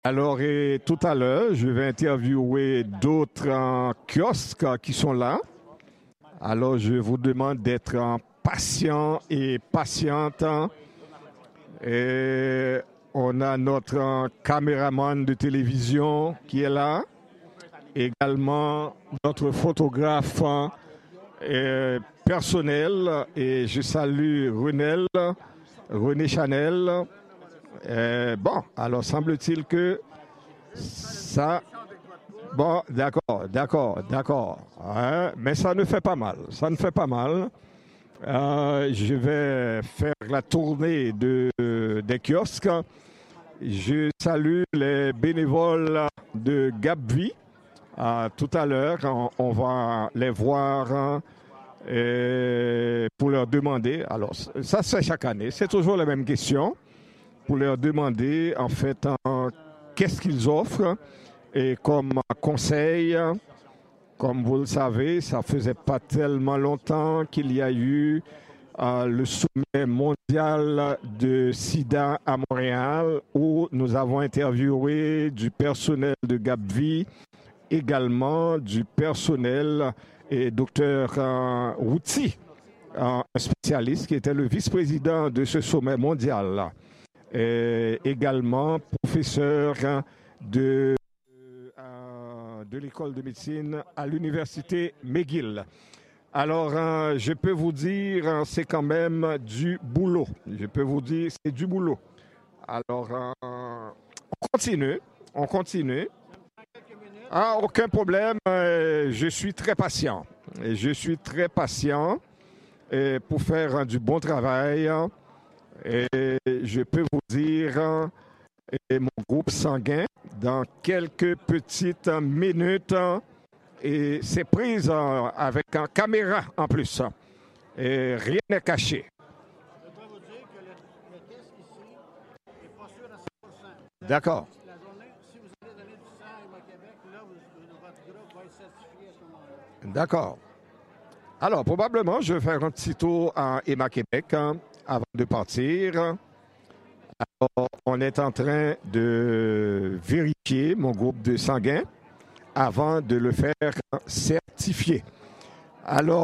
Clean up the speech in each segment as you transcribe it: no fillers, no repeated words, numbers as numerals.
Alors, et tout à l'heure, je vais interviewer d'autres kiosques qui sont là. Alors, je vous demande d'être patient et patiente. Et on a notre caméraman de télévision qui est là. Également, notre photographe personnel. Et je salue René Chanel. Bon, alors semble-t-il que ça... Bon, d'accord. Hein, mais ça ne fait pas mal, ça ne fait pas mal. Je vais faire la tournée des kiosques. Je salue les bénévoles de Gapvi. Tout à l'heure, on va les voir pour leur demander. Alors, ça se fait chaque année, c'est toujours la même question. Pour leur demander, en fait, qu'est-ce qu'ils offrent. Et comme conseil, comme vous le savez, ça faisait pas tellement longtemps qu'il y a eu le sommet mondial de SIDA à Montréal où nous avons interviewé du personnel de Gapvi, également du personnel et docteur Routi, un spécialiste qui était le vice-président de ce sommet mondial, et également professeur de l'école de médecine à l'université McGill. Alors, je peux vous dire, c'est quand même du boulot. Je peux vous dire, c'est du boulot. Alors, on continue. Ah, aucun problème, je suis très patient. Et je suis très patient pour faire du bon travail. Et je peux vous dire, et mon groupe sanguin, dans quelques petites minutes, et c'est prise avec une caméra en plus. Et rien n'est caché. Je dois vous dire que le test ici n'est pas sûr à 100%. D'accord. La journée, si vous allez donner du sang à Héma-Québec, là, votre groupe va être certifié à ce moment-là. D'accord. Alors, probablement, je vais faire un petit tour à Héma-Québec avant de partir. Alors, on est en train de vérifier mon groupe de sanguin avant de le faire certifier. Alors,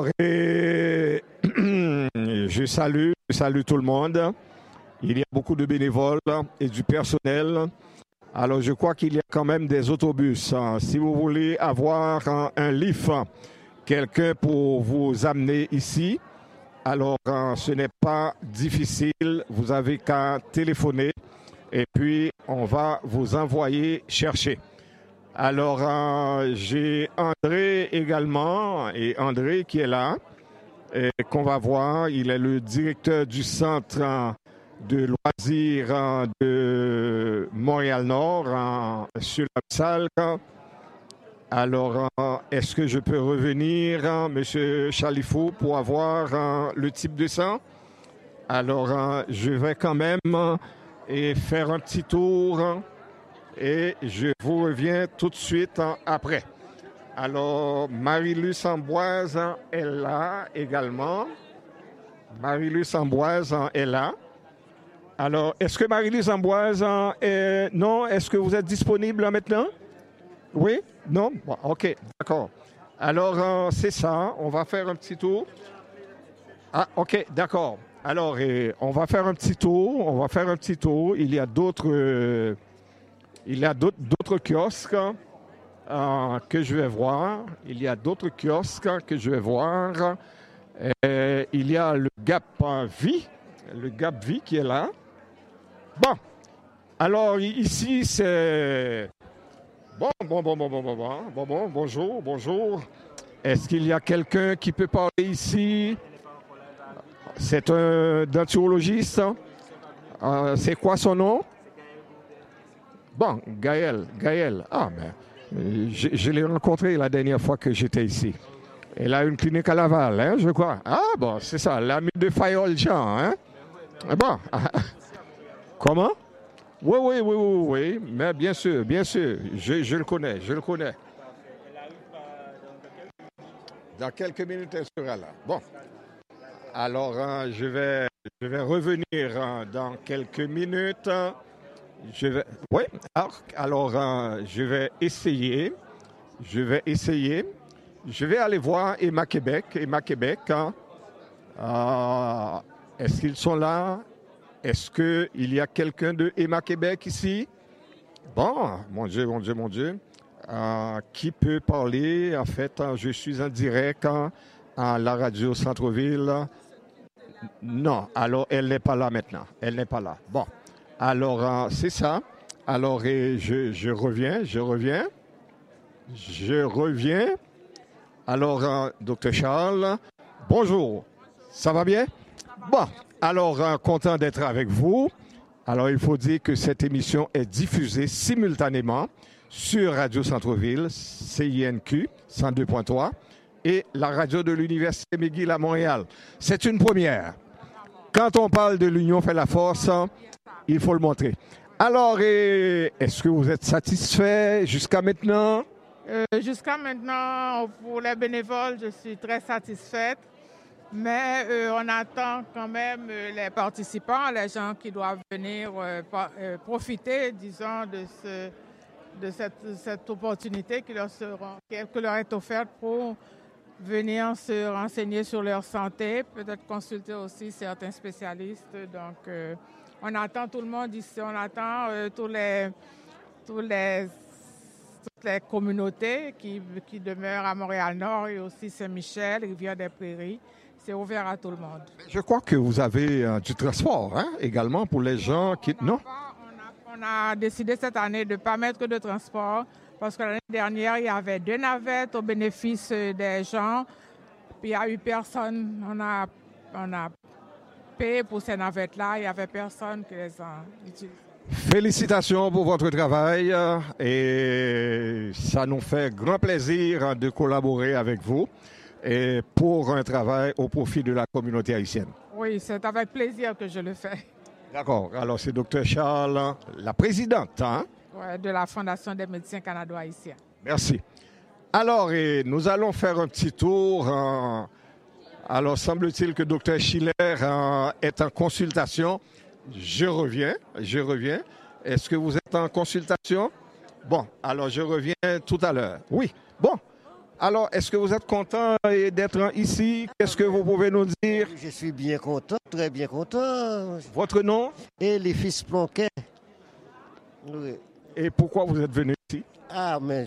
je salue tout le monde. Il y a beaucoup de bénévoles et du personnel. Alors, je crois qu'il y a quand même des autobus. Si vous voulez avoir un lift, quelqu'un pour vous amener ici, alors ce n'est pas difficile. Vous avez qu'à téléphoner et puis on va vous envoyer chercher. Alors, j'ai André également, et André qui est là, et qu'on va voir. Il est le directeur du centre de loisirs de Montréal-Nord, sur la salle. Alors, est-ce que je peux revenir, M. Chalifou, pour avoir le type de sang? Alors, je vais quand même faire un petit tour et je vous reviens tout de suite après. Alors, Marie-Luce Amboise est là également. Marie-Luce Amboise est là. Alors, est-ce que Marie-Luce Amboise est... Non, est-ce que vous êtes disponible maintenant? Oui? Non? Bon, OK, d'accord. Alors, c'est ça. On va faire un petit tour. Ah, OK, d'accord. Alors, on va faire un petit tour. Il y a d'autres kiosques que je vais voir. Il y a le Gap Vie qui est là. Bon, alors ici c'est... Bonjour. Est-ce qu'il y a quelqu'un qui peut parler ici? C'est un denturologiste. C'est quoi son nom? Bon, Gaël. Ah, mais je l'ai rencontré la dernière fois que j'étais ici. Elle a une clinique à Laval, hein, je crois. Ah, bon, c'est ça, l'ami de Fayol Jean, hein? Bon. Comment? Oui. Mais bien sûr. Je le connais. Dans quelques minutes, elle sera là. Bon. Alors, je vais revenir dans quelques minutes. Oui, alors je vais essayer. Je vais aller voir Emma Québec. Est-ce qu'ils sont là? Est-ce qu'il y a quelqu'un de Emma Québec ici? Bon, mon Dieu. Qui peut parler? En fait, je suis en direct à la radio Centre-Ville. Non, alors elle n'est pas là maintenant. Elle n'est pas là. Bon, alors c'est ça. Alors je reviens. Alors, docteur Charles, bonjour. Ça va bien? Bon, alors content d'être avec vous. Alors, il faut dire que cette émission est diffusée simultanément sur Radio Centre-Ville, CINQ 102.3 et la radio de l'Université McGill à Montréal. C'est une première. Quand on parle de l'union fait la force, il faut le montrer. Alors, est-ce que vous êtes satisfait jusqu'à maintenant? Jusqu'à maintenant, pour les bénévoles, je suis très satisfaite. Mais on attend quand même les participants, les gens qui doivent venir profiter, disons, de cette opportunité qui leur est offerte pour venir se renseigner sur leur santé, peut-être consulter aussi certains spécialistes. Donc, on attend tout le monde ici, on attend toutes les communautés qui demeurent à Montréal-Nord et aussi Saint-Michel, Rivière-des-Prairies. C'est ouvert à tout le monde. Je crois que vous avez du transport également pour les gens qui... Non? On a décidé cette année de ne pas mettre de transport parce que l'année dernière, il y avait 2 navettes au bénéfice des gens. Puis il n'y a eu personne. On a payé pour ces navettes-là. Il n'y avait personne qui les a utilisées. Félicitations pour votre travail et ça nous fait grand plaisir de collaborer avec vous et pour un travail au profit de la communauté haïtienne. Oui, c'est avec plaisir que je le fais. D'accord. Alors, c'est Dr Charles, la présidente de la Fondation des médecins canado-haïtiens. Merci. Alors, nous allons faire un petit tour. Alors, semble-t-il que Dr Schiller est en consultation. Je reviens. Est-ce que vous êtes en consultation? Bon, alors je reviens tout à l'heure. Oui, bon. Alors, est-ce que vous êtes content d'être ici? Qu'est-ce que vous pouvez nous dire? Je suis bien content, très bien content. Votre nom? Et les fils Plonquet. Oui. Et pourquoi vous êtes venu ici? Ah, mais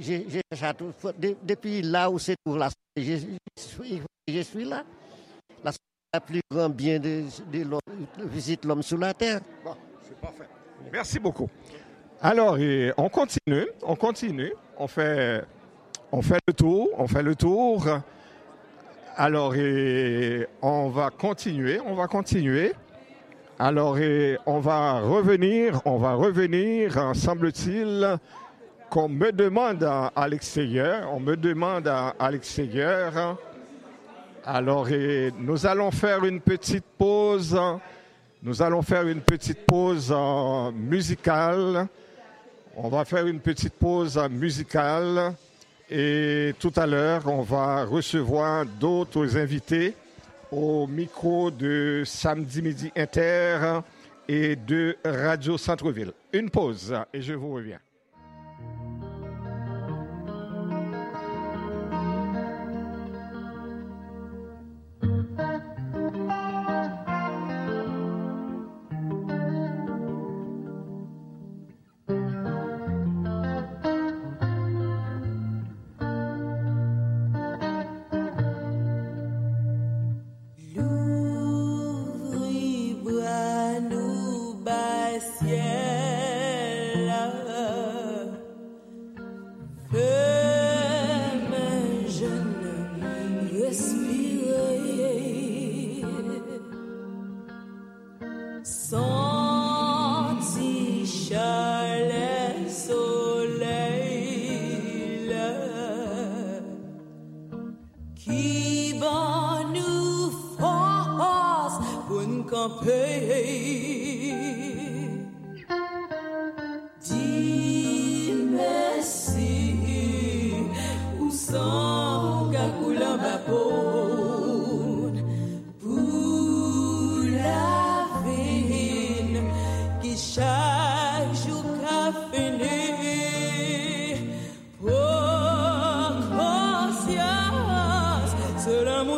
depuis là où c'est pour la je suis là. La plus grand bien de visite l'homme sur la terre. Bon, c'est parfait. Merci beaucoup. Alors, on continue. On fait le tour. Alors, on va continuer. Alors, on va revenir, semble-t-il, qu'on me demande à l'extérieur. Alors, nous allons faire une petite pause. Musicale. On va faire une petite pause musicale. Et tout à l'heure, on va recevoir d'autres invités au micro de Samedi Midi Inter et de Radio Centre-Ville. Une pause et je vous reviens. Shine.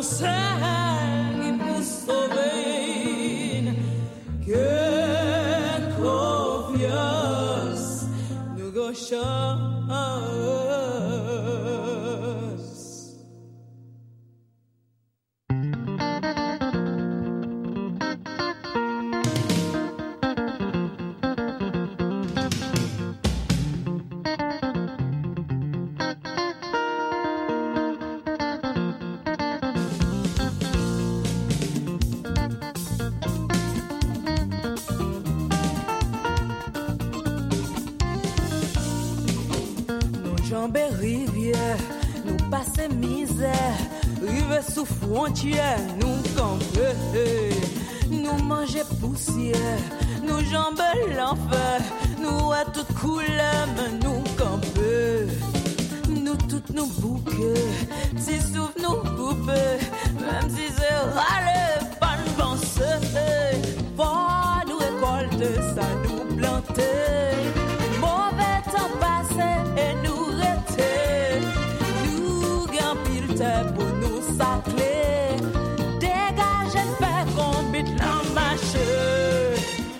sangue nos sauver, que confiance nous gauchons. Rivière, nous passer misère, rive sous frontière, nous camper, nous manger poussière, nous jambes l'enfer, nous à toute couleur, nous camper, nous toutes nous bouquer, si souffle nous couper, même si c'est râle, pas de penser, pour nous récolter, ça nous planter, mauvais temps passé et nous pour nous sacler, dégage le fait qu'on bite la machine.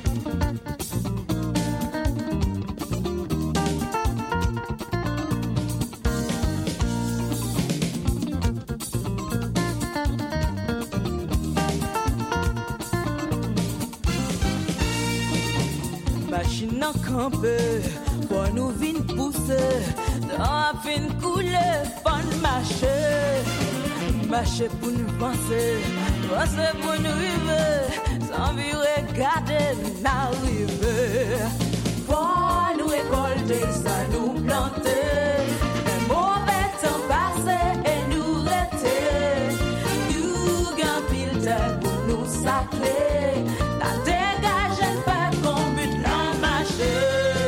Machine en camper, pour nous vin pousser, dans la fin couler, bonne marcher. Marcher pour nous penser pour nous vivre, sans vivre regarder n'arriver. Pour nous récolter, ça nous planter, les mauvais temps passés et nous rester. Nous gagnons pile temps pour nous sacler, la dégage elle fait qu'on bute la marcher.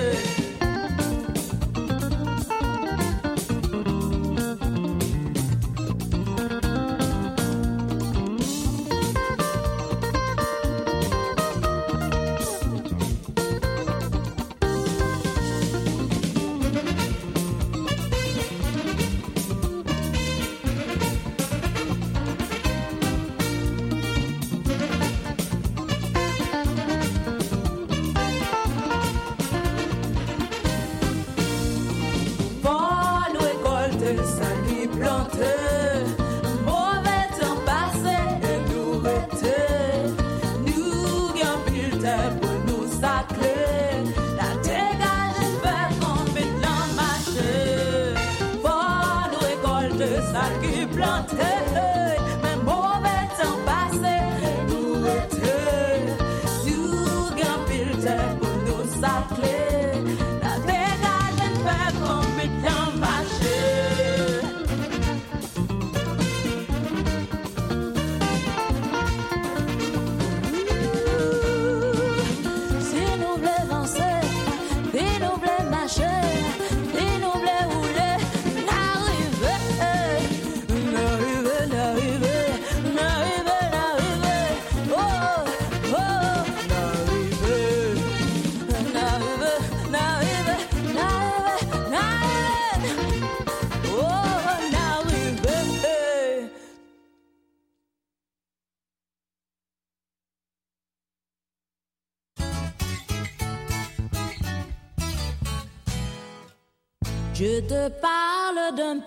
Je te parle d'un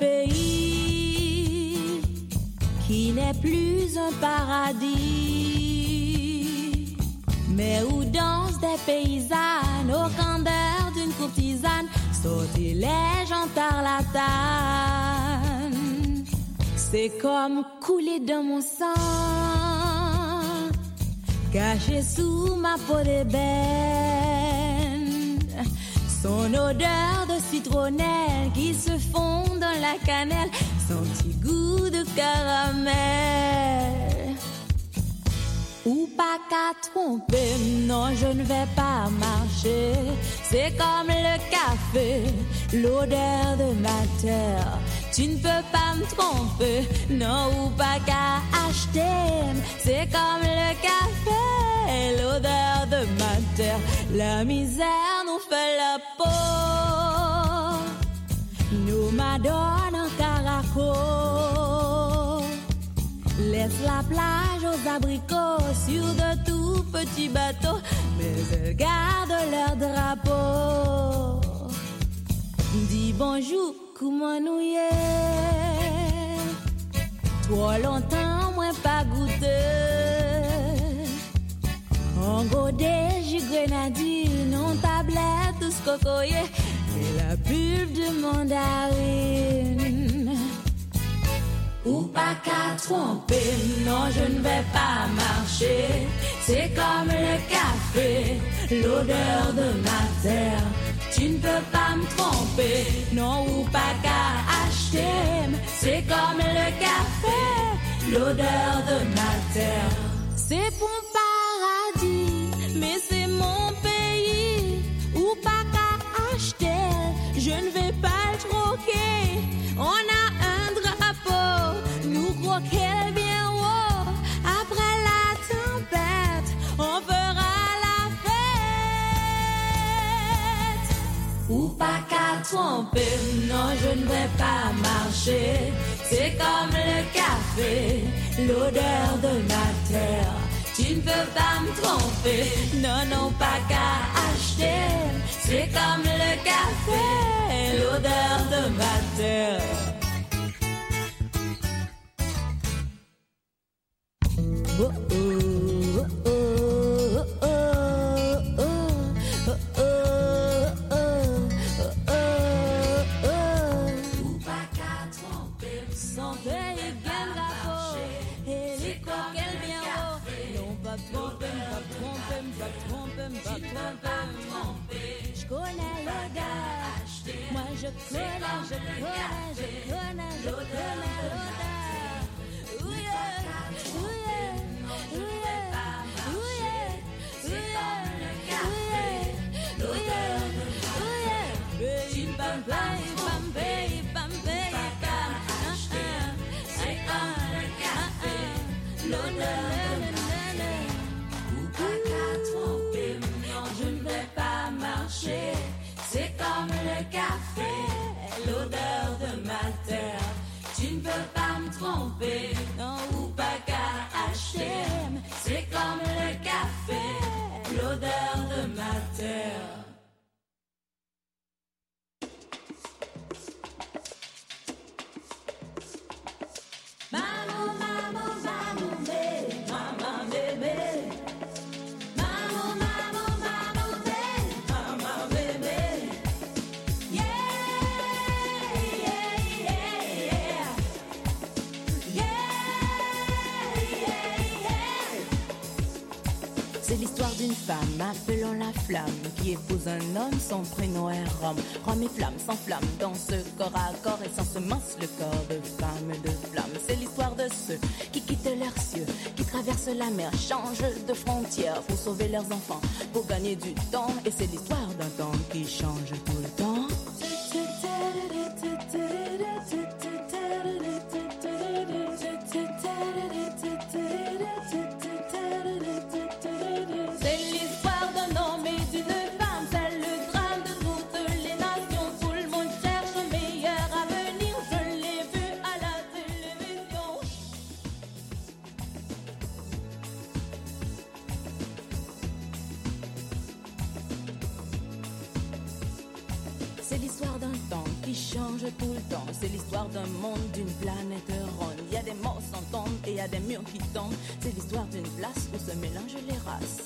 pays qui n'est plus un paradis, mais où dansent des paysannes au candeur d'une courtisane, sortilège tarlatane. C'est comme couler dans mon sang, caché sous ma peau d'ébène. Son odeur de citronnelle qui se fond dans la cannelle, son petit goût de caramel. Ou pas qu'à tromper, non je ne vais pas marcher. C'est comme le café, l'odeur de ma terre. Tu ne peux pas me tromper, non ou pas qu'à acheter. C'est comme le café, l'odeur de ma terre. La misère nous fait la peau, nous madone en caraco. laisse la plage aux abricots sur de tout petits bateaux, mais elles gardent leur drapeau. Dis bonjour, comment nous y est? Trop longtemps, moi pas goûté. En godet, j'ai grenadine, en tablette, tout ce cocoyer, et la pub de mandarine. Ou pas qu'à tromper, non je ne vais pas marcher. C'est comme le café, l'odeur de ma terre. Tu ne peux pas me tromper, non ou pas qu'à acheter. C'est comme le café, l'odeur de ma terre. C'est pour paradis, mais c'est mon pays. Ou pas qu'à acheter, je ne vais pas le troquer. On a un drapeau, nous croquer bien haut. Après la tempête, on fera la fête. Ou pas qu'à tromper, non je ne vais pas marcher. C'est comme le café, l'odeur de ma terre. Tu ne peux pas me tromper, non, non, pas qu'à acheter. C'est comme le café, l'odeur de ma terre. Oh, oh, oh, oh, oh, oh, oh, oh, oh. Ou pas qu'à tromper, sans veille bien la peau. Et les coquelles bien haut. Non, pas tromper, pas tromper, pas tromper, pas tromper. Je connais l'odeur. Moi je connais, je connais, je connais, je connais l'odeur. Ouh yeah, ouh yeah, ouh yeah, ouh yeah, ouh yeah, ouh yeah, baby, bam, bam, bam, baby, bam, baby, bam. C'est comme le café, l'odeur. C'est comme le café, l'odeur de ma terre. Tu ne peux pas me tromper, non ou pas qu'à acheter. C'est comme le café, l'odeur de ma terre. Maman, maman, maman, bébé, maman, bébé. C'est l'histoire d'une femme, appelons la flamme, qui épouse un homme, son prénom est Rome. Rome et flamme s'enflamme dans ce corps à corps et s'ensemence le corps de femme et de flamme. C'est l'histoire de ceux qui quittent leurs cieux, qui traversent la mer, changent de frontières pour sauver leurs enfants, pour gagner du temps. Et c'est l'histoire d'un temps qui change tout le temps. C'est l'histoire d'un temps qui change tout le temps. C'est l'histoire d'un monde, d'une planète ronde. Il y a des morts sans tombe et il y a des murs qui tombent. C'est l'histoire d'une place où se mélangent les races.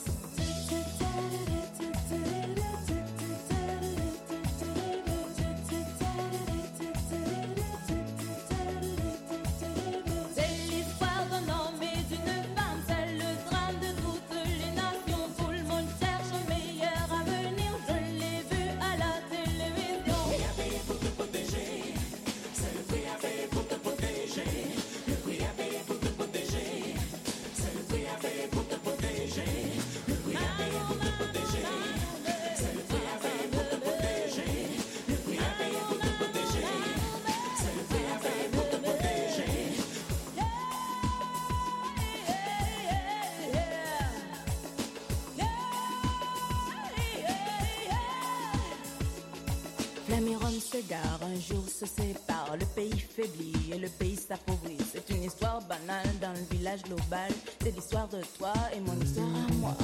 hommes s'égarent, un jour se séparent, le pays faiblit et le pays s'appauvrit. C'est une histoire banale dans le village global, c'est l'histoire de toi et mon histoire à moi.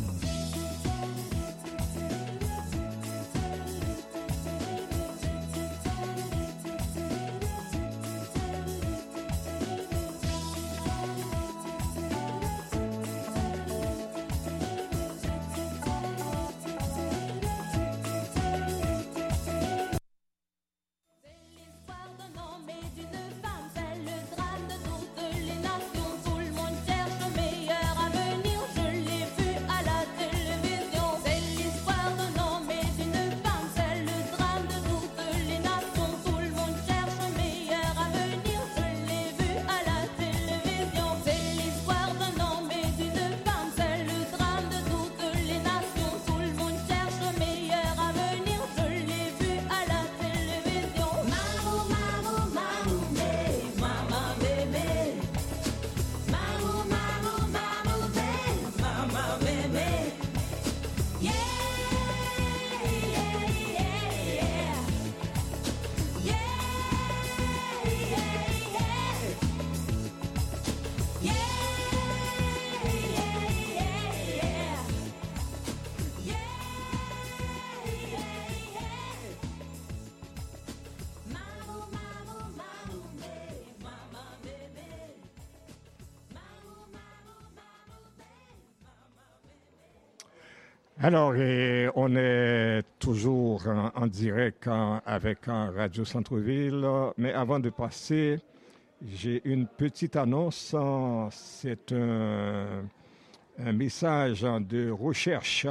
Alors, on est toujours en direct avec Radio Centre-Ville, mais avant de passer, j'ai une petite annonce. C'est un message de recherche.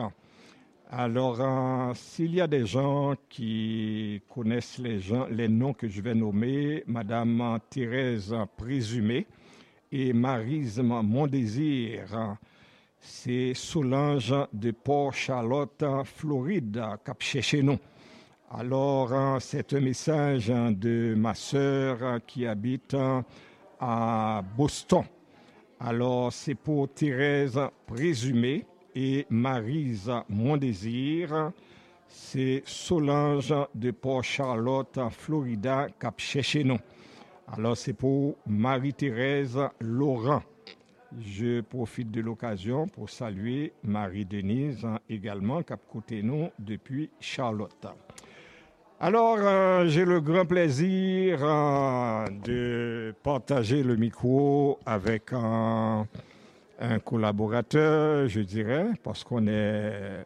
Alors, s'il y a des gens qui connaissent les noms que je vais nommer, Madame Thérèse Présumé et Maryse Mondésir, c'est Solange de Port-Charlotte, Floride, Cap chez nous. Alors, c'est un message de ma sœur qui habite à Boston. Alors, c'est pour Thérèse Présumé et Maryse Mondésir. C'est Solange de Port-Charlotte, Florida, Cap chez nous. Alors, c'est pour Marie-Thérèse Laurent. Je profite de l'occasion pour saluer Marie-Denise également, qui a côté nous depuis Charlotte. Alors, j'ai le grand plaisir de partager le micro avec un collaborateur, je dirais, parce qu'on est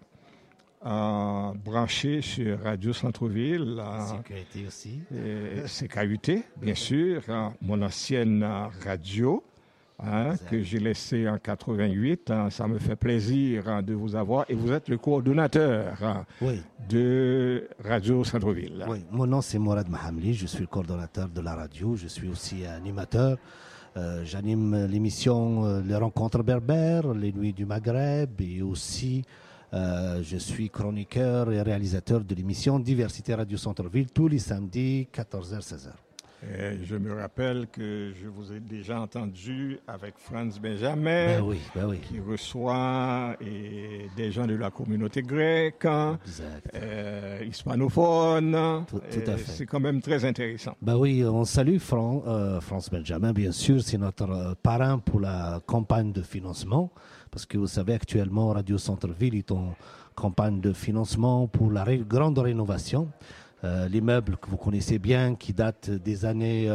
branché sur Radio Centre-Ville. CKUT aussi. CKUT, bien sûr, mon ancienne radio. Que j'ai laissé en 88. Ça me fait plaisir de vous avoir. Et vous êtes le coordonnateur de Radio Centre-Ville. Oui, mon nom c'est Mourad Mahamli. Je suis le coordonnateur de la radio. Je suis aussi animateur. J'anime l'émission Les Rencontres Berbères, Les Nuits du Maghreb. Et aussi, je suis chroniqueur et réalisateur de l'émission Diversité Radio Centre-Ville tous les samedis, 14h-16h. Je me rappelle que je vous ai déjà entendu avec Franz Benjamin, qui reçoit des gens de la communauté grecque, hispanophone. Tout à fait. C'est quand même très intéressant. Oui, on salue Franz Benjamin, bien sûr, c'est notre parrain pour la campagne de financement, parce que vous savez, actuellement, Radio Centre-Ville est en campagne de financement pour la grande rénovation. L'immeuble que vous connaissez bien, qui date des années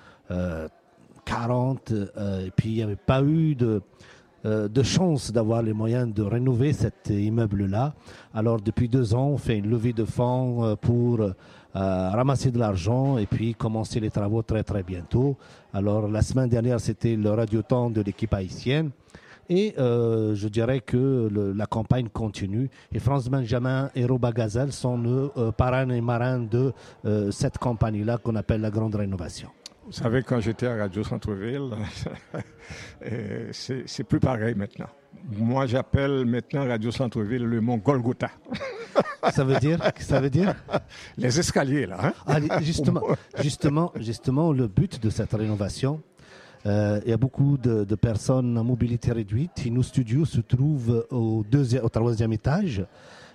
40, et puis il n'y avait pas eu de chance d'avoir les moyens de rénover cet immeuble-là. Alors depuis 2 ans, on fait une levée de fonds pour ramasser de l'argent et puis commencer les travaux très très bientôt. Alors la semaine dernière, c'était le radioton de l'équipe haïtienne. Et je dirais que la campagne continue. Et Franz Benjamin et Roba Gazelle sont nos parrains et marrains de cette campagne-là qu'on appelle la Grande Rénovation. Vous savez, quand j'étais à Radio Centre-Ville, c'est plus pareil maintenant. Moi, j'appelle maintenant Radio Centre-Ville le Mont Golgotha. Ça veut dire Les escaliers, là. Justement, le but de cette rénovation, il y a beaucoup de personnes à mobilité réduite. Et nos studios se trouvent au 3e étage.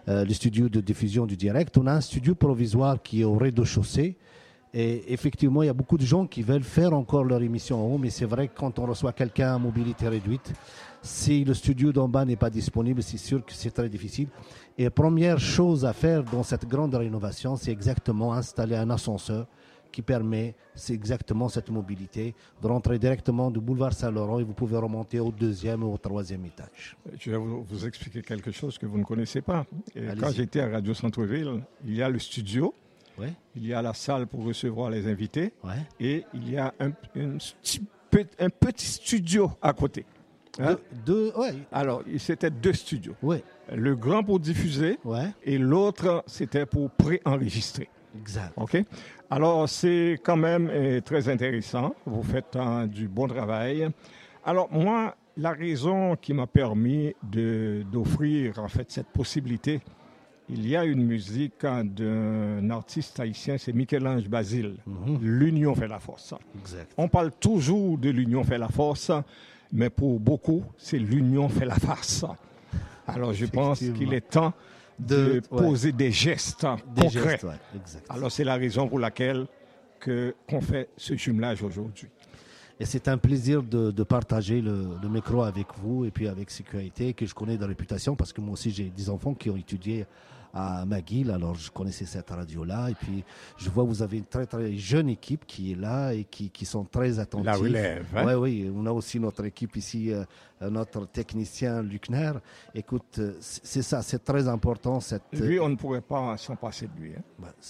le studio de diffusion du direct. On a un studio provisoire qui est au rez-de-chaussée. Et effectivement, il y a beaucoup de gens qui veulent faire encore leur émission en haut, mais c'est vrai que quand on reçoit quelqu'un à mobilité réduite, si le studio d'en bas n'est pas disponible, c'est sûr que c'est très difficile. Et première chose à faire dans cette grande rénovation, c'est exactement installer un ascenseur qui permet, c'est exactement cette mobilité, de rentrer directement du boulevard Saint-Laurent et vous pouvez remonter au 2e ou au 3e étage. Je vais vous expliquer quelque chose que vous ne connaissez pas. Et Allez-y. quand j'étais à Radio Centre-Ville, il y a le studio, Ouais, il y a la salle pour recevoir les invités ouais. et il y a un petit studio à côté. Hein? Ouais, Alors, c'était 2 studios. ouais, Le grand pour diffuser ouais, et l'autre, c'était pour préenregistrer. exact. OK? Alors, c'est quand même très intéressant. Vous faites du bon travail. Alors, moi, la raison qui m'a permis d'offrir en fait cette possibilité, il y a une musique d'un artiste haïtien, c'est Michel-Ange Basile. L'union fait la force. Exact. On parle toujours de l'union fait la force, mais pour beaucoup, c'est l'union fait la farce. Alors, je pense qu'il est temps de poser des gestes concrets. Gestes, ouais, exact. Alors, c'est la raison pour laquelle qu'on fait ce jumelage aujourd'hui. Et c'est un plaisir de partager le micro avec vous et puis avec Sécurité, que je connais de réputation, parce que moi aussi j'ai des enfants qui ont étudié à McGill, alors je connaissais cette radio-là. Et puis je vois que vous avez une très très jeune équipe qui est là et qui sont très attentifs. La relève. Hein? Oui, on a aussi notre équipe ici, notre technicien Luckner. Écoute, c'est ça, c'est très important. Lui, on ne pourrait pas s'en passer de lui. Hein?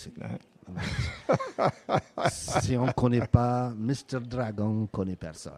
Si on ne connaît pas Mr. Dragon, on ne connaît personne.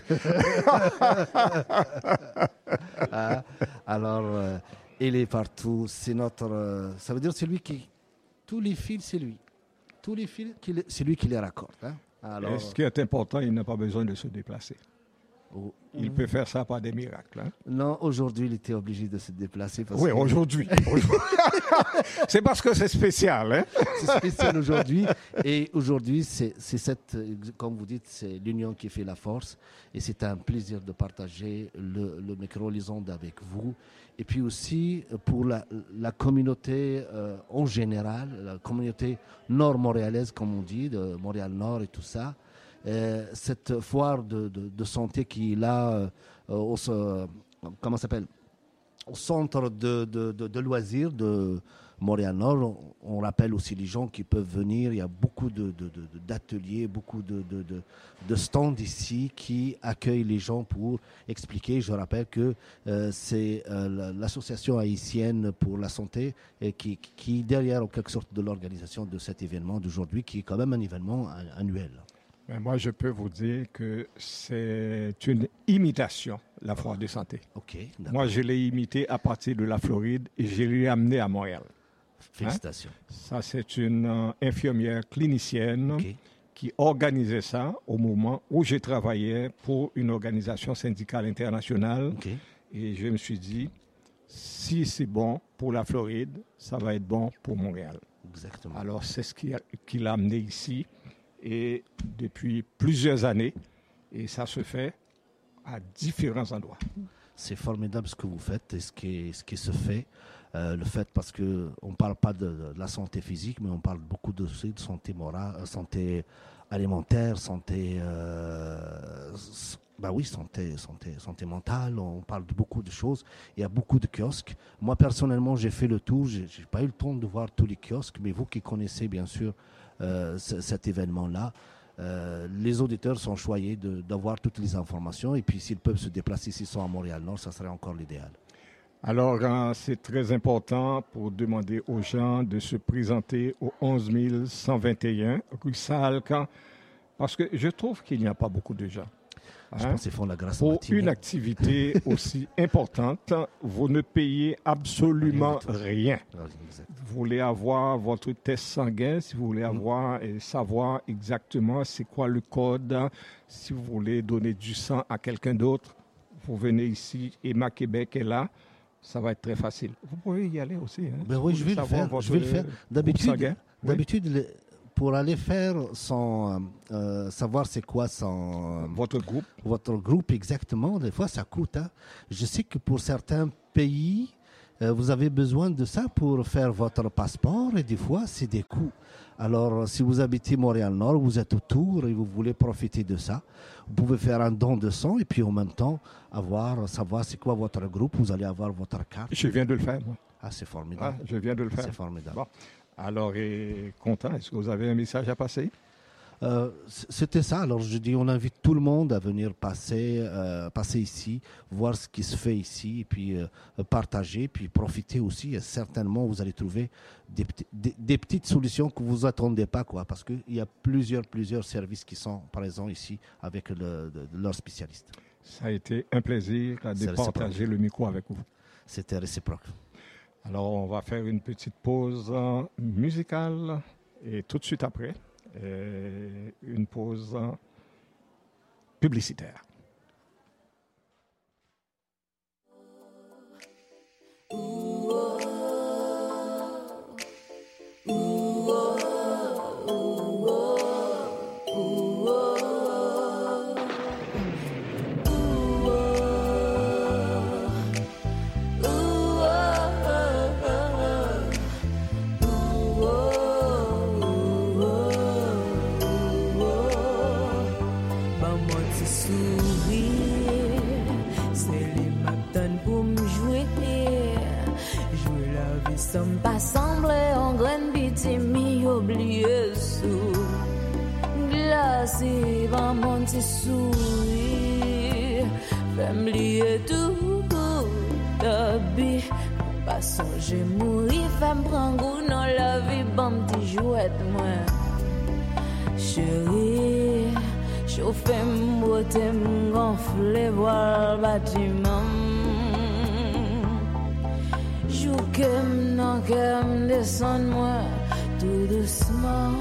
Alors, il est partout. C'est notre. Ça veut dire c'est lui qui. Tous les fils, c'est lui. Tous les fils, c'est lui qui les raccorde. Hein? Alors, et ce qui est important, il n'a pas besoin de se déplacer. Il peut faire ça par des miracles. Hein? Non, aujourd'hui, il était obligé de se déplacer. Oui, aujourd'hui. C'est parce que c'est spécial. Hein? C'est spécial aujourd'hui. Et aujourd'hui, c'est cette, comme vous dites, c'est l'union qui fait la force. Et c'est un plaisir de partager le micro, les ondes avec vous. Et puis aussi, pour la communauté en général, la communauté nord-montréalaise, comme on dit, de Montréal-Nord et tout ça. Cette foire de santé qui est là au centre de loisirs de Montréal-Nord. On rappelle aussi les gens qui peuvent venir. Il y a beaucoup d'ateliers, beaucoup de stands ici qui accueillent les gens pour expliquer. Je rappelle que c'est l'association haïtienne pour la santé qui est derrière en quelque sorte de l'organisation de cet événement d'aujourd'hui, qui est quand même un événement annuel. Moi, je peux vous dire que c'est une imitation, la foire de santé. Okay, moi, je l'ai imité à partir de la Floride et je l'ai amené à Montréal. Félicitations. Hein? Ça, c'est une infirmière clinicienne qui organisait ça au moment où je travaillais pour une organisation syndicale internationale. Et je me suis dit, si c'est bon pour la Floride, ça va être bon pour Montréal. Exactement. Alors, c'est ce qui l'a amené ici. Et depuis plusieurs années, et ça se fait à différents endroits. C'est formidable ce que vous faites et ce qui se fait. Le fait parce qu'on ne parle pas de la santé physique, mais on parle beaucoup de santé morale, santé alimentaire, santé mentale. On parle de beaucoup de choses. Il y a beaucoup de kiosques. Moi, personnellement, j'ai fait le tour. Je n'ai pas eu le temps de voir tous les kiosques, mais vous qui connaissez bien sûr cet événement-là, les auditeurs sont choyés d'avoir toutes les informations et puis s'ils peuvent se déplacer s'ils sont à Montréal-Nord, ça serait encore l'idéal. Alors, c'est très important pour demander aux gens de se présenter au 11 121 rue Sahalcan parce que je trouve qu'il n'y a pas beaucoup de gens. Je pense qu'ils font la grâce pour matinée. une activité aussi importante, vous ne payez absolument rien. Vous voulez avoir votre test sanguin, si vous voulez avoir et savoir exactement c'est quoi le code, si vous voulez donner du sang à quelqu'un d'autre, vous venez ici, Emma Québec est là, ça va être très facile. Vous pouvez y aller aussi. Hein, ben oui, je vais le faire. D'habitude, pour aller faire sans savoir c'est quoi votre groupe exactement, des fois ça coûte. Hein. Je sais que pour certains pays, vous avez besoin de ça pour faire votre passeport et des fois, c'est des coûts. Alors, si vous habitez Montréal-Nord, vous êtes autour et vous voulez profiter de ça, vous pouvez faire un don de sang et puis en même temps savoir c'est quoi votre groupe. Vous allez avoir votre carte. Je viens de le faire, moi. Ah, c'est formidable. Je viens de le faire. C'est formidable. Bon. Alors, content, est-ce que vous avez un message à passer? C'était ça. Alors, je dis, on invite tout le monde à venir passer ici, voir ce qui se fait ici, et puis partager, puis profiter aussi. Et certainement, vous allez trouver des petites solutions que vous attendez pas, quoi, parce qu'il y a plusieurs services qui sont présents ici avec leurs spécialistes. Ça a été un plaisir de partager le micro avec vous. C'était réciproque. Alors, on va faire une petite pause musicale et tout de suite après, une pause publicitaire. Somme pas semblé en graine pitié mi oublié sous glacé va monter sourire femme lié tout d'habit pas songer mourir femme prend goût dans la vie bon petit jouet moi chérie chauffer m'botter m'gonfler voir le bâtiment Jou kem nan kem descend moi tout doucement.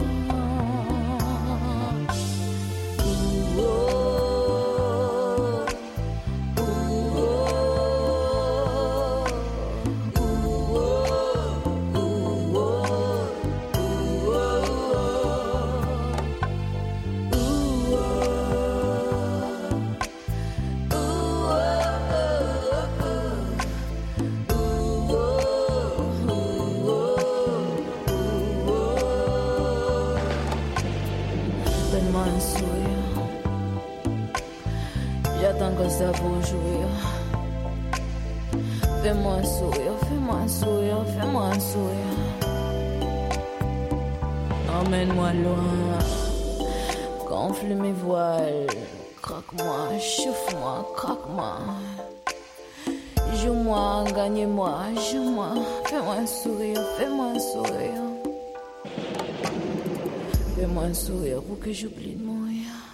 J'attends que ça pour jouer. Fais-moi un sourire, fais-moi un sourire, fais-moi un sourire. Emmène-moi loin, gonfle mes voiles. Croque-moi, chauffe-moi, croque-moi. Joue-moi, gagne-moi, joue-moi. Fais-moi un sourire, fais-moi un sourire. Fais-moi un sourire pour que j'oublie de mourir.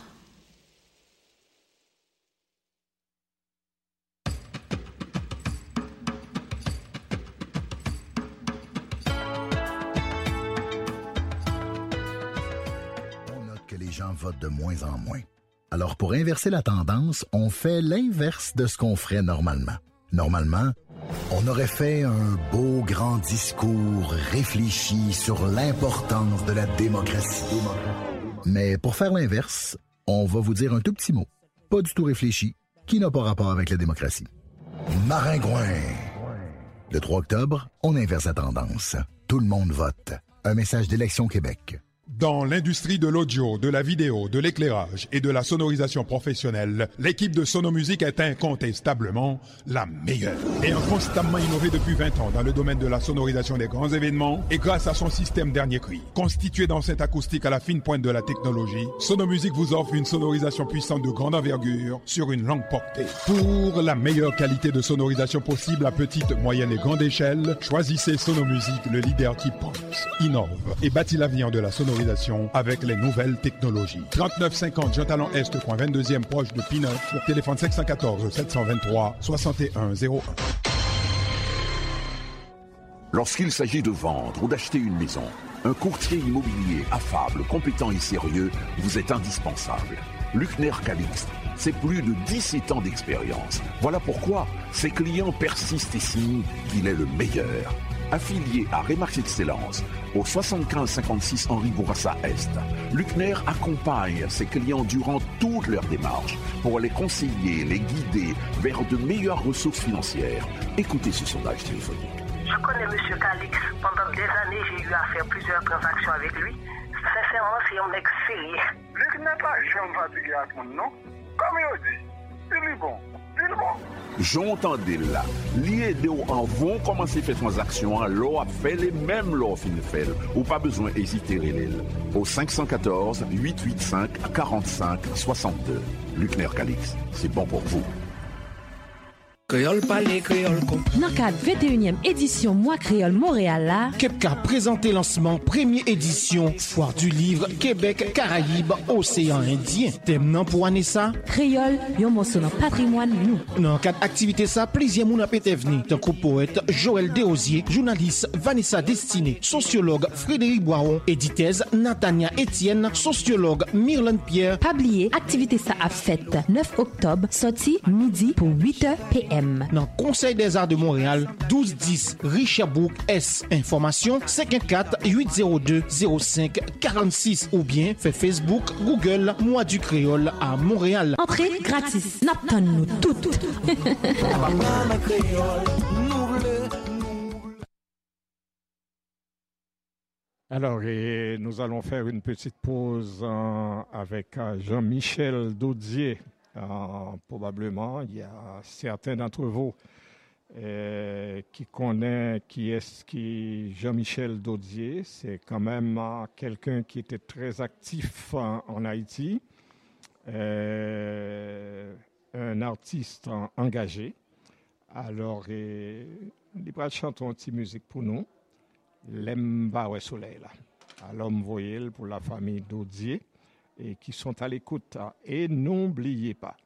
Vote de moins en moins. Alors, pour inverser la tendance, on fait l'inverse de ce qu'on ferait normalement. Normalement, on aurait fait un beau grand discours réfléchi sur l'importance de la démocratie. Mais pour faire l'inverse, on va vous dire un tout petit mot, pas du tout réfléchi, qui n'a pas rapport avec la démocratie. Maringouin! Le 3 octobre, on inverse la tendance. Tout le monde vote. Un message d'Élection Québec. Dans l'industrie de l'audio, de la vidéo, de l'éclairage et de la sonorisation professionnelle, l'équipe de Sonomusique est incontestablement la meilleure. Ayant constamment innové depuis 20 ans dans le domaine de la sonorisation des grands événements et grâce à son système dernier cri, constitué d'enceintes acoustiques à la fine pointe de la technologie, Sonomusique vous offre une sonorisation puissante de grande envergure sur une longue portée. Pour la meilleure qualité de sonorisation possible à petite, moyenne et grande échelle, choisissez Sonomusique, le leader qui pense, innove et bâtit l'avenir de la sonorisation avec les nouvelles technologies. 3950 Jean Talon Est, coin 22e, proche de P9, téléphone 514 723 6101. Lorsqu'il s'agit de vendre ou d'acheter une maison, un courtier immobilier affable, compétent et sérieux vous est indispensable. Luckner Calixte, c'est plus de 17 ans d'expérience. Voilà pourquoi ses clients persistent et signent qu'il est le meilleur. Affilié à Remax Excellence, au 7556 Henri Bourassa Est, Lucner accompagne ses clients durant toute leur démarche pour les conseiller, les guider vers de meilleures ressources financières. Écoutez ce sondage téléphonique. Je connais M. Calix. Pendant des années, j'ai eu à faire plusieurs transactions avec lui. Sincèrement, c'est un mec sérieux. Luc n'est pas jamais fatigué avec mon nom. Comme il dit, il est bon. J'entendais là. Lié de en vont commencer à faire transaction, l'eau a fait les mêmes l'offres fin fait. Ou pas besoin d'hésiter au 514 885 45 62. Lucner Calix, c'est bon pour vous. Créole parler, créole comprendre. Dans le cadre 21e édition Mois Créole Montréal là, Kepka présenté lancement première édition Foire du livre Québec, Caraïbes, Océan Indien. Thème non pour année ça Créole, yon morceau dans patrimoine nous. Dans le cadre activité ça, plusieurs moun a pété venu. Tant que poète Joël Desosier, journaliste Vanessa Destiné, sociologue Frédéric Boiron, éditeuse Natania Etienne, sociologue Myrlane Pierre. Pablier, activité ça a fête 9 octobre, sorti midi pour 8h PM. Dans le Conseil des Arts de Montréal, 1210 Richard S. Information 514-802-0546 ou bien fait Facebook, Google, Mois du Créole à Montréal. Entrée gratis. N'attendons nous tout. Alors, nous allons faire une petite pause avec Jean-Michel Daudier. Probablement, il y a certains d'entre vous qui connaissent qui est Jean-Michel Daudier. C'est quand même quelqu'un qui était très actif en Haïti, un artiste engagé. Alors, il va chanter une petite musique pour nous. L'Emba ouais soleil là. Alors, me voyez pour la famille Daudier. Et qui sont à l'écoute. Et n'oubliez pas,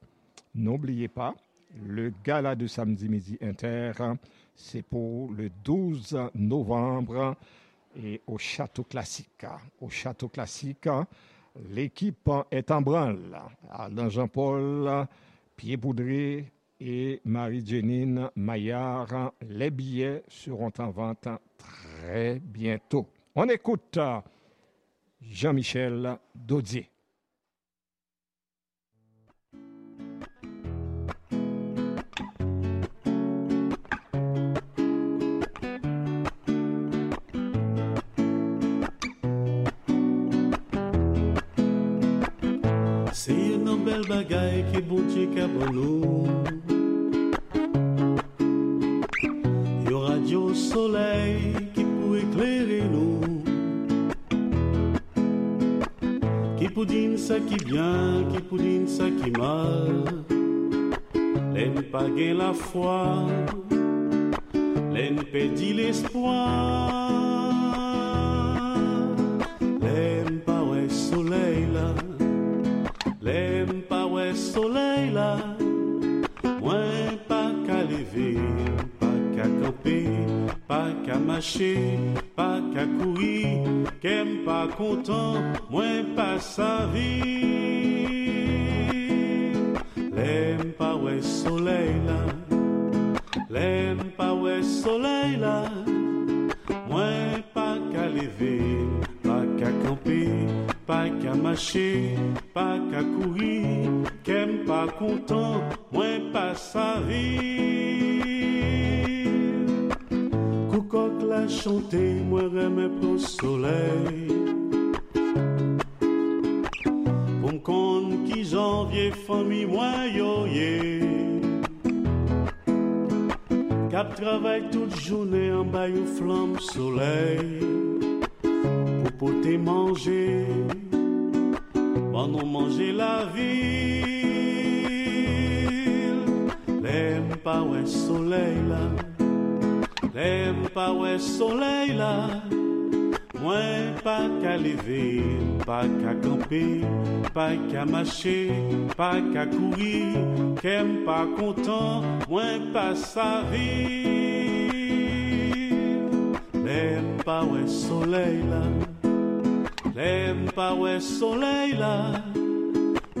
le gala de samedi midi inter, c'est pour le 12 novembre et au Château Classique. Au Château Classique, l'équipe est en branle. Alain Jean-Paul, Pierre Boudré et Marie-Jénine Maillard. Les billets seront en vente très bientôt. On écoute Jean-Michel Daudier. C'est une belle bagaille qui bon Dieu qu'a bon nous. Y aura du soleil qui pour éclairer nous. Qui pour dire ça qui bien, qui pour dire ça qui mal. L'aime pas gain la foi, l'aime perdit l'espoir. L'aime pas ouais soleil là. L'aime pas ouais soleil là, moi pas qu'à lever, pas qu'à camper, pas qu'à marcher, pas qu'à courir, qu'aime pas content, moi pas sa vie. L'aime pas ouais soleil là, l'aime pas ouais soleil là, moi pas qu'à lever, pas qu'à camper. Pas qu'à marcher, pas qu'à courir, qu'aime pas content, moins pas sa vie. Coucoc la chanter, moi remets pour soleil. Pour m'con qui janvier famille moi yoye. Cap travail toute journée en bas une flamme soleil. Pour poter manger. On manger la ville. L'aime pas ouais soleil là. L'aime pas ouais soleil là. Moi pas qu'à lever, pas qu'à camper, pas qu'à marcher, pas qu'à courir, qu'aime pas content, moi pas sa vie. L'aime pas ouais soleil là. L'aime pas ouais soleil là,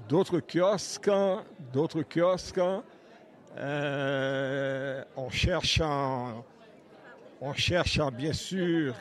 d'autres kiosques. On cherche bien sûr,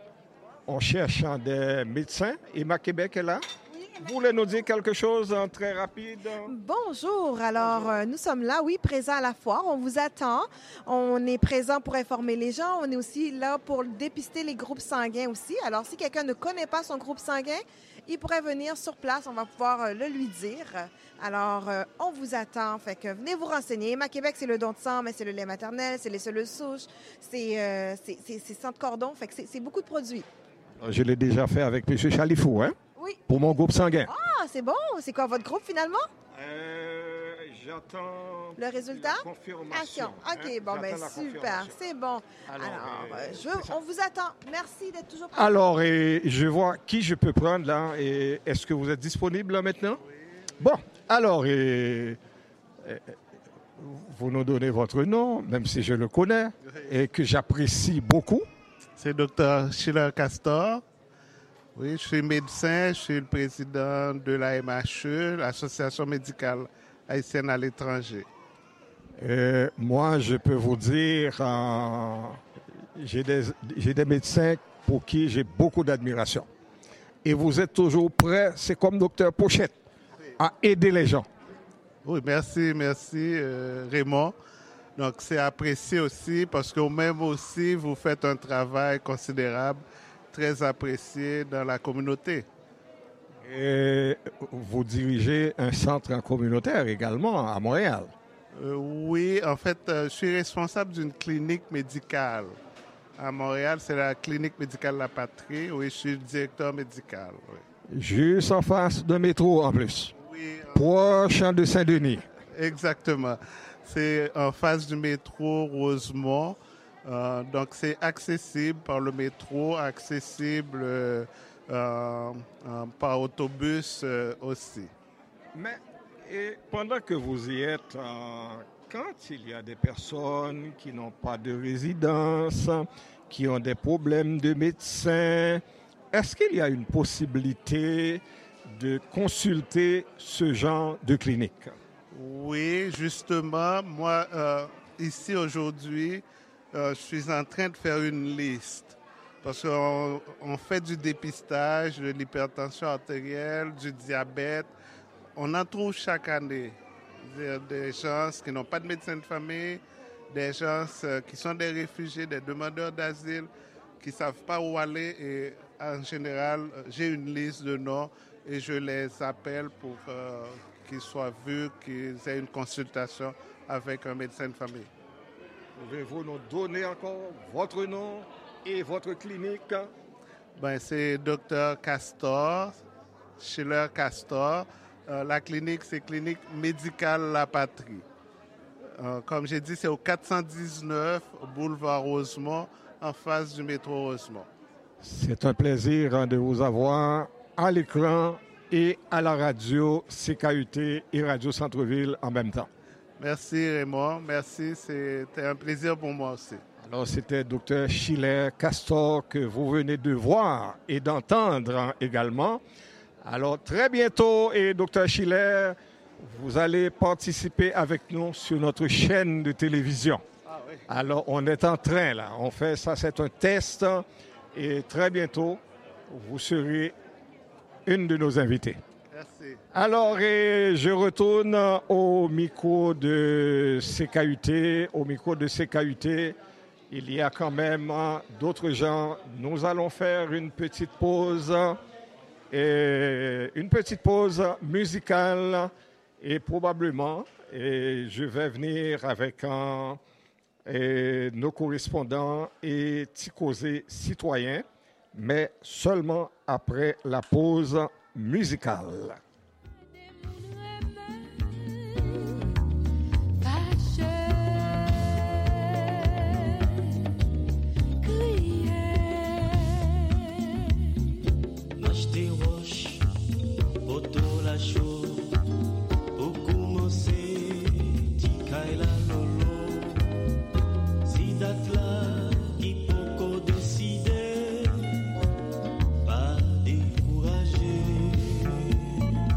des médecins. Emma Québec est là. Vous voulez nous dire quelque chose très rapide? Bonjour. Alors, nous sommes là, oui, présents à la foire. On vous attend. On est présent pour informer les gens. On est aussi là pour dépister les groupes sanguins aussi. Alors, si quelqu'un ne connaît pas son groupe sanguin, il pourrait venir sur place. On va pouvoir le lui dire. Alors, on vous attend. Fait que venez vous renseigner. Ma Québec, c'est le don de sang, mais c'est le lait maternel, c'est les cellules souches, c'est centre cordon. Fait que c'est beaucoup de produits. Je l'ai déjà fait avec M. Chalifou, hein? Oui. Pour mon groupe sanguin. Ah, c'est bon. C'est quoi votre groupe finalement? J'attends le résultat? La confirmation. OK, bon, ben super. C'est bon. Alors, on vous attend. Merci d'être toujours présent. Alors, je vois qui je peux prendre là. Est-ce que vous êtes disponible là maintenant? Oui. Bon, alors, vous nous donnez votre nom, même si je le connais et que j'apprécie beaucoup. C'est Dr. Schiller Castor. Oui, je suis médecin, je suis le président de la MHE, l'Association médicale haïtienne à l'étranger. Moi, je peux vous dire, j'ai des médecins pour qui j'ai beaucoup d'admiration. Et vous êtes toujours prêts, c'est comme Dr. Pochette, à aider les gens. Oui, merci Raymond. Donc, c'est apprécié aussi parce que même aussi, vous faites un travail considérable, très apprécié dans la communauté. Et vous dirigez un centre communautaire également à Montréal. Oui, en fait, je suis responsable d'une clinique médicale. À Montréal, c'est la clinique médicale La Patrie. Oui, je suis le directeur médical. Oui. Juste en face d'un métro en plus. Oui. Proche de Saint-Denis. Exactement. C'est en face du métro Rosemont. Donc, c'est accessible par le métro, accessible par autobus aussi. Mais pendant que vous y êtes, quand il y a des personnes qui n'ont pas de résidence, qui ont des problèmes de médecin, est-ce qu'il y a une possibilité de consulter ce genre de clinique? Oui, justement, moi, ici aujourd'hui, je suis en train de faire une liste parce qu'on fait du dépistage de l'hypertension artérielle, du diabète. On en trouve chaque année des gens qui n'ont pas de médecin de famille, des gens qui sont des réfugiés, des demandeurs d'asile, qui ne savent pas où aller. Et en général, j'ai une liste de noms et je les appelle pour qu'ils soient vus, qu'ils aient une consultation avec un médecin de famille. Pouvez-vous nous donner encore votre nom et votre clinique? C'est Dr. Castor, Schiller Castor. La clinique, c'est Clinique Médicale La Patrie. Comme j'ai dit, c'est au 419 boulevard Rosemont, en face du métro Rosemont. C'est un plaisir de vous avoir à l'écran et à la radio CKUT et Radio Centre-Ville en même temps. Merci Raymond, merci, c'était un plaisir pour moi aussi. Alors c'était Dr. Schiller Castor que vous venez de voir et d'entendre également. Alors très bientôt, et Dr. Schiller, vous allez participer avec nous sur notre chaîne de télévision. Ah, oui. Alors on est en train là, on fait ça, c'est un test et très bientôt vous serez une de nos invités. Merci. Alors, je retourne au micro de CKUT. Au micro de CKUT, il y a quand même d'autres gens. Nous allons faire une petite pause musicale et probablement, je vais venir avec nos correspondants et Ticosé citoyens, mais seulement après la pause musicale. Pas décourager.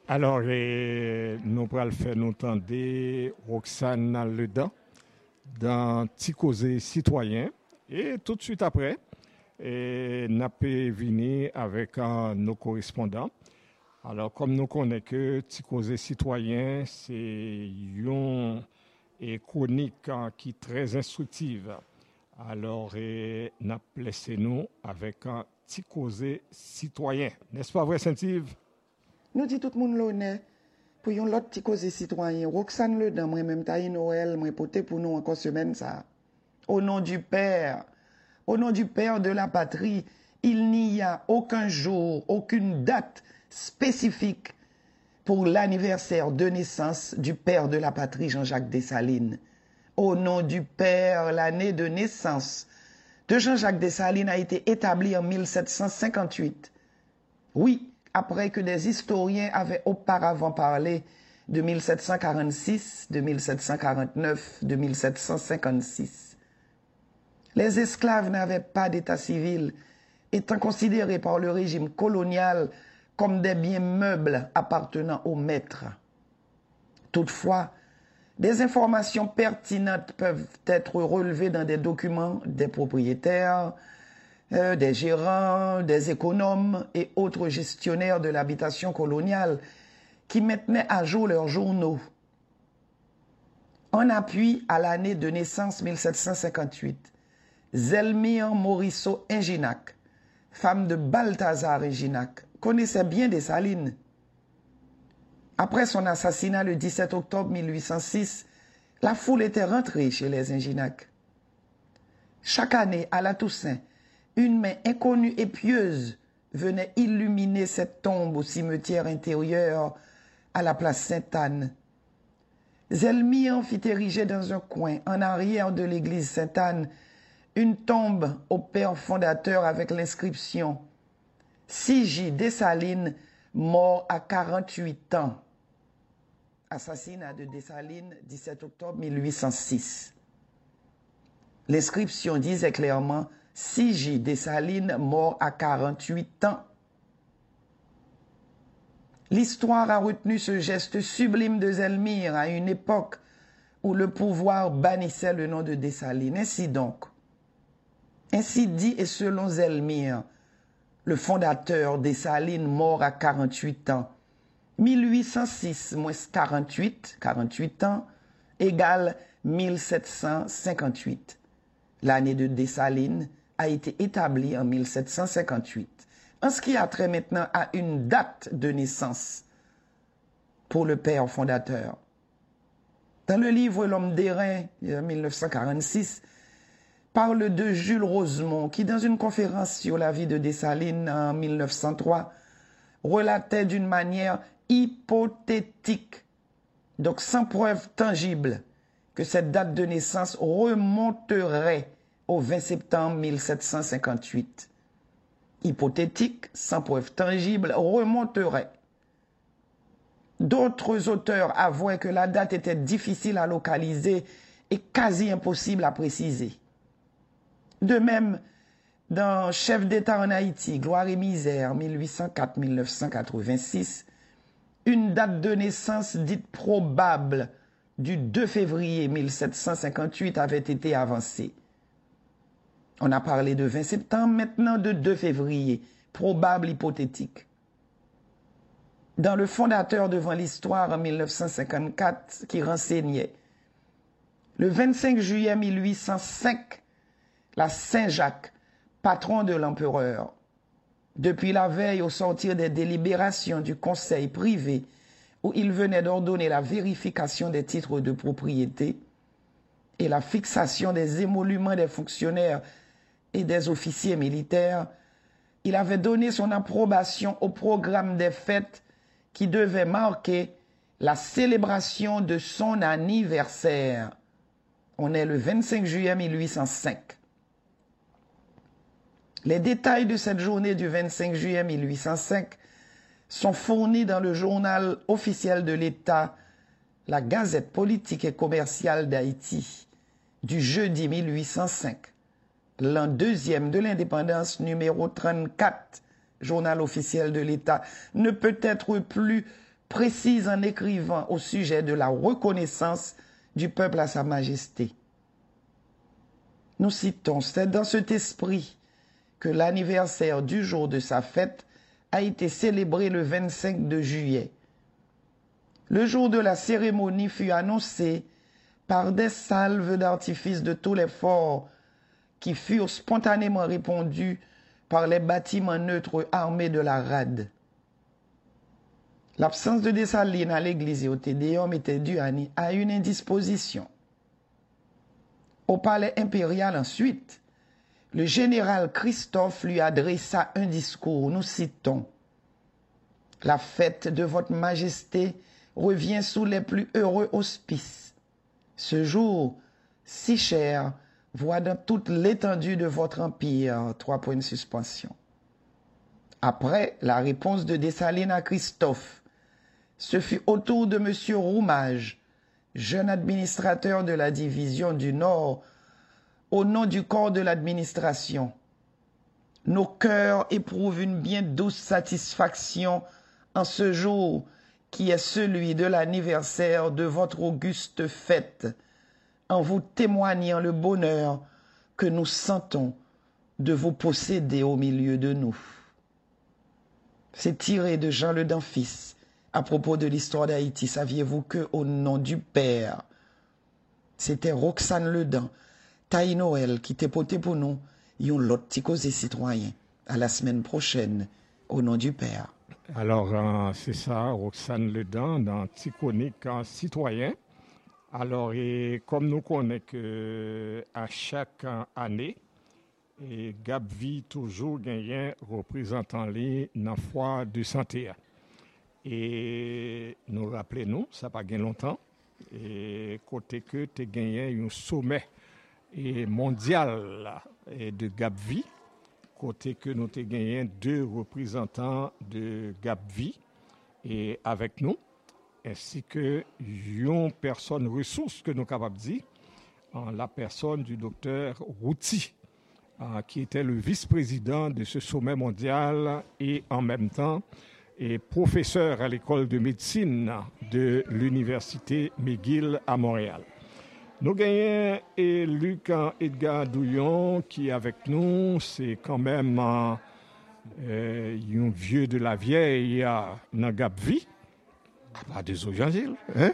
Alors, nous allons faire nous entendre Roxane Ledan dans Ti Causé citoyen. Et tout de suite après, nous allons venir avec nos correspondants. Alors, comme nous connaissons que Ti Causé citoyen, c'est une chronique qui est très instructive. Alors, nous allons laisser nous avec un Ti Causé citoyen. N'est-ce pas vrai, Saint-Yves? Nous dit tout le monde l'honneur pour un autre Ti Causé citoyen. Roxane Ledan, moi-même, taille Noël, moi, porté pour nous encore semaine ça. Au nom du Père de la patrie, il n'y a aucun jour, aucune date spécifique pour l'anniversaire de naissance du Père de la patrie, Jean-Jacques Dessalines. Au nom du Père, l'année de naissance de Jean-Jacques Dessalines a été établie en 1758. Oui, après que des historiens avaient auparavant parlé de 1746, de 1749, de 1756. Les esclaves n'avaient pas d'état civil, étant considérés par le régime colonial comme des biens meubles appartenant au maître. Toutefois, des informations pertinentes peuvent être relevées dans des documents des propriétaires, des gérants, des économes et autres gestionnaires de l'habitation coloniale qui maintenaient à jour leurs journaux. En appui à l'année de naissance 1758, Zelmire Morisseau Inginac, femme de Balthazar Inginac, connaissait bien Dessalines. Après son assassinat le 17 octobre 1806, la foule était rentrée chez les Inginac. Chaque année, à la Toussaint, une main inconnue et pieuse venait illuminer cette tombe au cimetière intérieur à la place Sainte-Anne. Zelmire fit ériger dans un coin, en arrière de l'église Sainte-Anne, une tombe au père fondateur avec l'inscription « 6J Dessalines, mort à 48 ans ». Assassinat de Dessalines, 17 octobre 1806. L'inscription disait clairement « 6J Dessalines, mort à 48 ans ». L'histoire a retenu ce geste sublime de Zelmire à une époque où le pouvoir bannissait le nom de Dessalines. Ainsi donc, ainsi dit et selon Zelmire, le fondateur Dessalines, mort à 48 ans, 1806 moins 48 ans, égale 1758. L'année de Dessalines a été établie en 1758. En ce qui a trait maintenant à une date de naissance pour le père fondateur. Dans le livre L'Homme d'airain, 1946, parle de Jules Rosemont, qui dans une conférence sur la vie de Dessalines en 1903, relatait d'une manière hypothétique, donc sans preuve tangible, que cette date de naissance remonterait au 20 septembre 1758. Hypothétique, sans preuve tangible, remonterait. D'autres auteurs avouaient que la date était difficile à localiser et quasi impossible à préciser. De même, dans Chef d'État en Haïti, Gloire et misère, 1804-1986, une date de naissance dite probable du 2 février 1758 avait été avancée. On a parlé de 20 septembre, maintenant de 2 février, probable hypothétique. Dans le fondateur devant l'histoire en 1954, qui renseignait le 25 juillet 1805, la Saint-Jacques, patron de l'empereur, depuis la veille au sortir des délibérations du conseil privé où il venait d'ordonner la vérification des titres de propriété et la fixation des émoluments des fonctionnaires et des officiers militaires, il avait donné son approbation au programme des fêtes qui devait marquer la célébration de son anniversaire. On est le 25 juillet 1805. Les détails de cette journée du 25 juillet 1805 sont fournis dans le journal officiel de l'État, la Gazette politique et commerciale d'Haïti, du jeudi 1805, l'an 2e de l'indépendance, numéro 34, journal officiel de l'État, ne peut être plus précise en écrivant au sujet de la reconnaissance du peuple à Sa Majesté. Nous citons, c'est dans cet esprit que l'anniversaire du jour de sa fête a été célébré le 25 de juillet. Le jour de la cérémonie fut annoncé par des salves d'artifice de tous les forts qui furent spontanément répandus par les bâtiments neutres armés de la rade. L'absence de Dessalines à l'église et au Tédéum était due à une indisposition. Au palais impérial ensuite, le général Christophe lui adressa un discours. Nous citons: « La fête de votre majesté revient sous les plus heureux auspices. Ce jour, si cher, voit dans toute l'étendue de votre empire. » 3 points de suspension. Après la réponse de Dessalines à Christophe, ce fut au tour de M. Roumage, jeune administrateur de la division du Nord, au nom du corps de l'administration. Nos cœurs éprouvent une bien douce satisfaction en ce jour qui est celui de l'anniversaire de votre auguste fête, en vous témoignant le bonheur que nous sentons de vous posséder au milieu de nous. C'est tiré de Jean le Damphy à propos de l'histoire d'Haïti. Saviez-vous que, au nom du Père, c'était Roxane Ledan, Taï Noël qui t'est porté pour nous, yon l'autre petit cause citoyen. À la semaine prochaine, au nom du Père. Alors, c'est ça, Roxane Ledan, dans Ticonique citoyen. Alors, et comme nous connaissons qu'à chaque année, et Gabvi toujours gagné représentant les dans la foire de santé. Et nous rappelons, ça n'a pas gagné longtemps, et côté que tu as gagné un sommet mondial de Gabvi, côté que nous avons gagné 2 représentants de Gabvi et avec nous, ainsi que une personne ressource que nous sommes capables de dire, la personne du docteur Routy, qui était le vice-président de ce sommet mondial et en même temps et professeur à l'école de médecine de l'université McGill à Montréal. Nous gagnons Luc Edgar Douillon qui est avec nous, c'est quand même un vieux de la vieille dans Gabvi. Pas de Jean-Gilles, hein?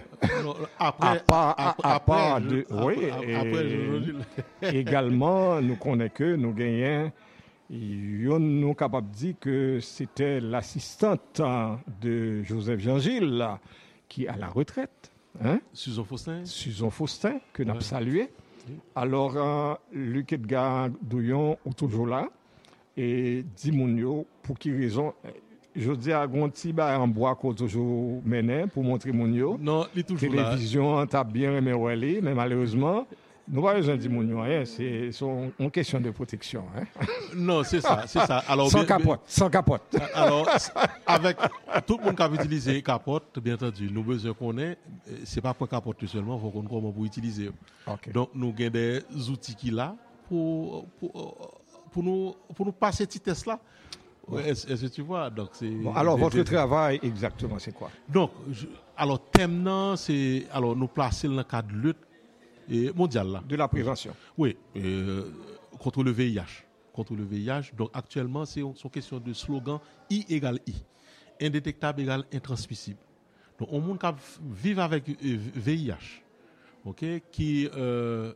Également, nous connaissons que nous gagnons, nous sommes capables de dire que c'était l'assistante de Joseph Jean-Gilles qui est à la retraite. Hein? Susan Faustin, que nous avons salué. Alors, Luc Edgar Douillon est toujours là. Et dis-moi, pour qui raison? Je dis à Gonti, en bois qu'on toujours mené pour montrer mon yo. Non, il est toujours là. Télévision, t'as bien aimé, mais malheureusement, nous pas besoin de dire mon yo, hein, c'est une question de protection. Hein. Non, c'est ça. Alors, sans capote. Alors, avec tout le monde qui a utilisé capote, bien entendu, nous besoin qu'on ait, c'est pas pour capote seulement, il faut qu'on comment pour utiliser. Okay. Donc, nous avons des outils qui là pour nous passer ces tests là. Ouais. Est-ce que tu vois? Donc, alors, votre travail, exactement, c'est quoi? Donc, alors, thème, c'est nous placer dans le cadre de lutte mondiale. Là. De la prévention. Oui, contre le VIH. Contre le VIH. Donc, actuellement, c'est une question de slogan I égale I. Indétectable égale intransmissible. Donc, on monde qui vit avec VIH, okay, qui a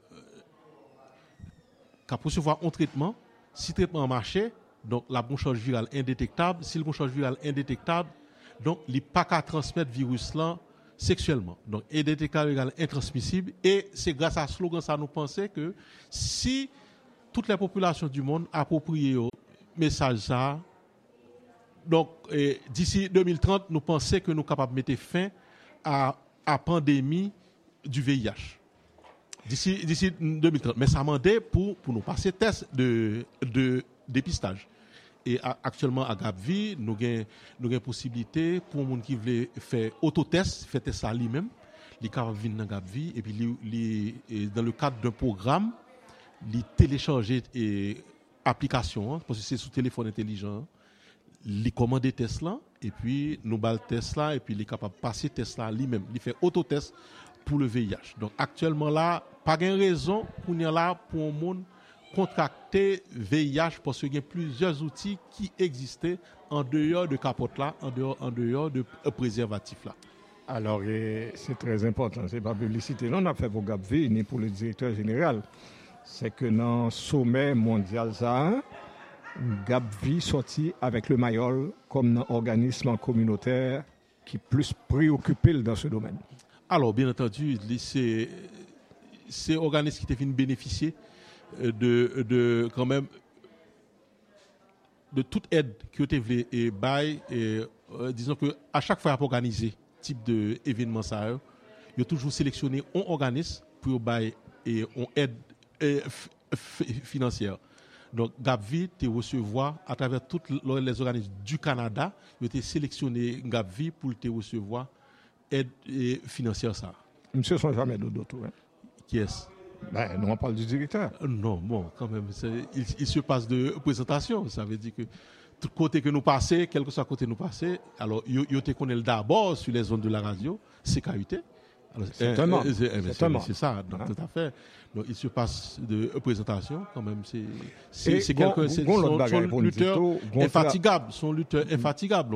recevoir un traitement. Si le traitement marchait, donc la bronchite virale indétectable. Si le bronchite virale indétectable, donc il n'y a pas qu'à transmettre le virus là sexuellement. Donc indétectable égale intransmissible. Et c'est grâce à ce slogan ça nous pensait que si toutes les populations du monde approprient le message ça, donc d'ici 2030, nous pensons que nous sommes capables de mettre fin à la pandémie du VIH. D'ici 2030. Mais ça demandait pour nous passer test de dépistage. Et actuellement, à Gabvi, nous avons possibilité pour les gens qui veulent faire autotest, faire ça lui-même. Les cas viennent dans Gabvi et puis dans le cadre d'un programme, ils télécharger l'application, parce que c'est sous téléphone intelligent, il commande test là et puis nous bal test là et puis il est capable de passer test là lui-même, il fait autotest pour le VIH. Donc actuellement là, pas de raison qu'on est là pour un monde contracter VIH parce qu'il y a plusieurs outils qui existaient en dehors de capote là, en dehors de préservatif là. Alors, c'est très important, c'est pas publicité. Non, on a fait pour GAPV, ni pour le directeur général. C'est que dans le sommet mondial, ça, GAPV sorti avec le Mayol comme un organisme communautaire qui est plus préoccupé dans ce domaine. Alors, bien entendu, c'est organisme qui te fait bénéficier de quand même de toute aide que tu veux et bail et disons que à chaque fois pour organiser type de événement ça il y a toujours sélectionné un organisme pour bail et on aide financière. Donc GAPV te recevoir à travers tous les organismes du Canada, il a sélectionné GAPV pour te recevoir aide financière ça. Monsieur sont jamais d'autres. Hein? Qui est-ce? Ben, nous on parle du directeur. Non, bon, quand même, il se passe de présentation. Ça veut dire que tout côté que nous passons, quel que soit côté nous passons, alors il te connaît d'abord sur les zones de la radio, CKUT. C'est ça, donc, tout à fait. Donc il se passe de présentation quand même. C'est quelqu'un, son lutteur infatigable,